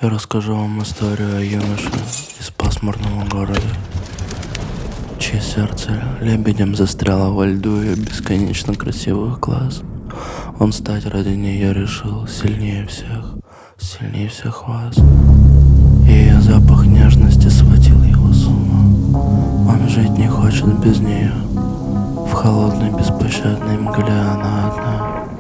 Я расскажу вам историю о юноше из пасмурного города, чье сердце лебедем застряло во льду ее бесконечно красивых глаз. Он стать ради нее решил сильнее всех вас. И ее запах нежности сводил его с ума. Он жить не хочет без нее. В холодной беспощадной мгле она одна.